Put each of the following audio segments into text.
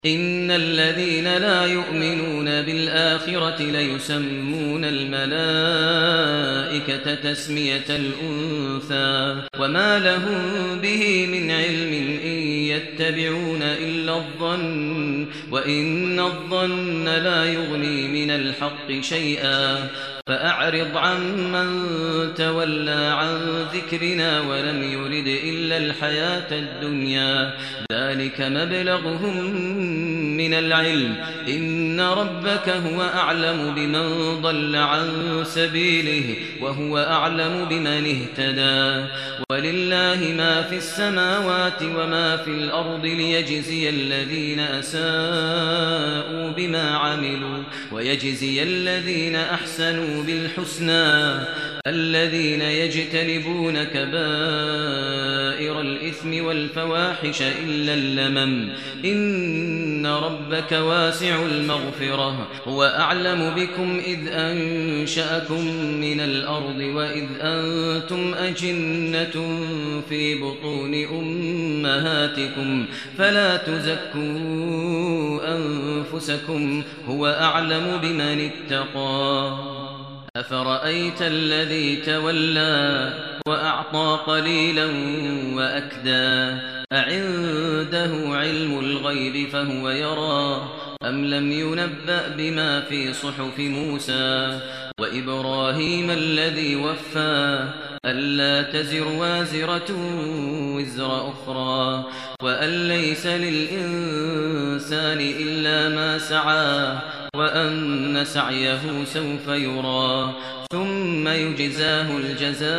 إن الذين لا يؤمنون بالآخرة ليسمون الملائكة تسمية الأنثى وما لهم به من علم إن يتبعون إلا الظن وإن الظن لا يغني من الحق شيئا فأعرض عمن تولى عن ذكرنا ولم يرد إلا الحياة الدنيا ذلك مبلغهم من العلم إن ربك هو أعلم بمن ضل عن سبيله وهو أعلم بمن اهتدى ولله ما في السماوات وما في الأرض ليجزي الذين أساءوا بما عملوا ويجزي الذين أحسنوا بالحسنى الذين يجتنبون كبائر الإثم والفواحش إلا اللمم إن ربك واسع المغفرة هو أعلم بكم إذ أنشأكم من الأرض وإذ أنتم أجنة في بطون أمهاتكم فلا تزكوا أنفسكم هو أعلم بمن اتقى أفرأيت الذي تولى وأعطى قليلا وأكدى أعنده علم الغيب فهو يرى أم لم ينبأ بما في صحف موسى وإبراهيم الذي وفى ألا تزر وازرة وزر أخرى وأن ليس للإنسان إلا ما سعى وأن سعيه سوف يرى ثم يجزاه الجزاء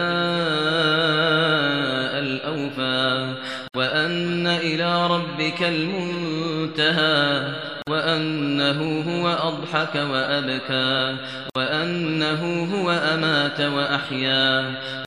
الأوفى وأن إلى ربك المنتهى وأنه هو أضحك وأبكى وأنه هو أمات وأحيا